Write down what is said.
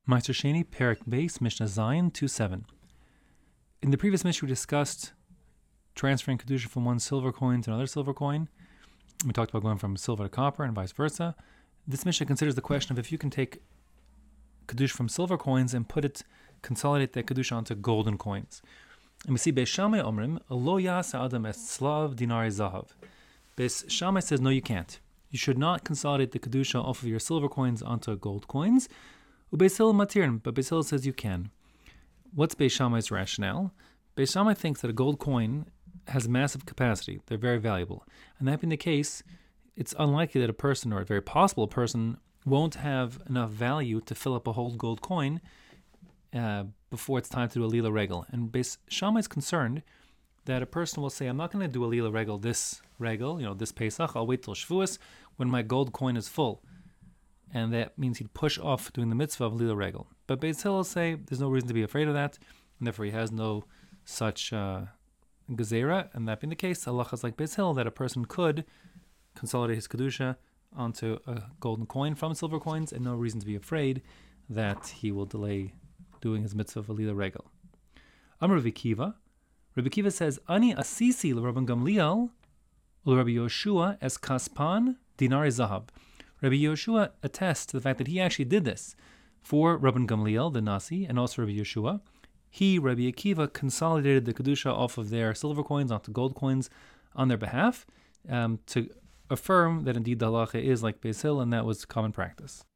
Meister Sheni, Perek Beis, Mishnah Zayin 2.7. In the previous Mishnah, we discussed transferring Kedusha from one silver coin to another silver coin. We talked about going from silver to copper and vice versa. This Mishnah considers the question of if you can take Kedusha from silver coins and consolidate that Kedusha onto golden coins. And we see Beis Shammai Omrim, Lo yasa adam es slav dinari zahav. Beis Shammai says, no, you can't. You should not consolidate the Kedusha off of your silver coins onto gold coins. Beis Hillel matirn, but Beis Hillel says you can. What's Beis Shammai's rationale? Beis Shammai thinks that a gold coin has massive capacity. They're very valuable. And that being the case, it's unlikely that a person, or a very possible person, won't have enough value to fill up a whole gold coin before it's time to do a Lila Regel. And Beis Shammai is concerned that a person will say, I'm not going to do a Lila Regel this Pesach, I'll wait till Shavuos when my gold coin is full. And that means he'd push off doing the mitzvah of Lila Regel. But Beis Hillel say there's no reason to be afraid of that, and therefore he has no such gezerah. And that being the case, halacha is like Beis Hillel, that a person could consolidate his kedusha onto a golden coin from silver coins, and no reason to be afraid that he will delay doing his mitzvah of Lila Regel. Amar Rabbi Kiva. Rabbi Kiva says, Ani asisi l'Rabban Gamliel l'Rabbi Yoshua es kaspan dinari zahab. Rabbi Yoshua attests to the fact that he actually did this for Rabban Gamliel, the Nasi, and also Rabbi Yoshua. He, Rabbi Akiva, consolidated the Kedusha off of their silver coins onto gold coins on their behalf to affirm that indeed the halacha is like Beis Hillel, and that was common practice.